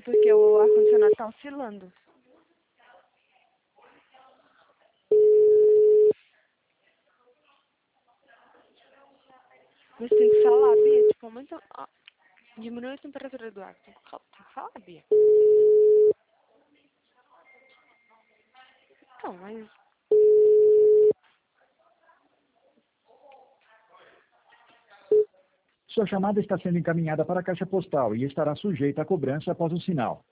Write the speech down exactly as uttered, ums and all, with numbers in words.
porque o ar-condicionado tá oscilando. Mas tem que falar, Bia, tipo, muito... ó, diminui a temperatura do ar. Tem que fal- tem que falar, Bia. Então, mas... Sua chamada está sendo encaminhada para a caixa postal e estará sujeita a cobrança após o sinal.